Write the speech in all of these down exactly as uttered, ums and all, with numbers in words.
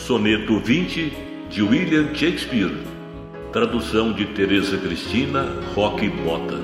Soneto vinte, de William Shakespeare. Tradução de Teresa Cristina Roque Mota.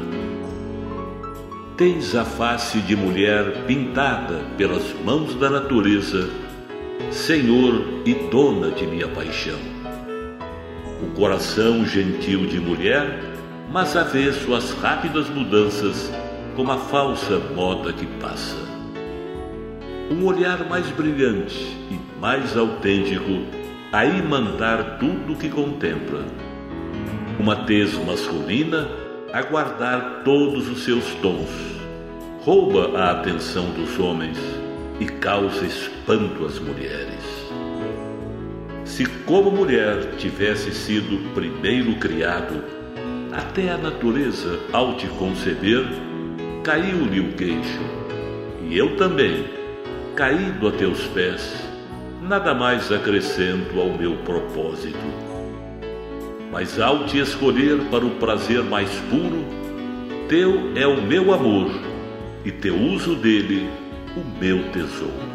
Tens a face de mulher pintada pelas mãos da natureza, Senhor e dona de minha paixão. O coração gentil de mulher, mas avesso às rápidas mudanças, como a falsa moda que passa. Um olhar mais brilhante e mais autêntico a imandar tudo que contempla. Uma tez masculina a guardar todos os seus tons. Rouba a atenção dos homens e causa espanto às mulheres. Se como mulher tivesse sido primeiro criado, até a natureza, ao te conceber, caiu-lhe o queixo, e eu também, caído a teus pés, nada mais acrescento ao meu propósito. Mas ao te escolher para o prazer mais puro, teu é o meu amor, e teu uso dele o meu tesouro.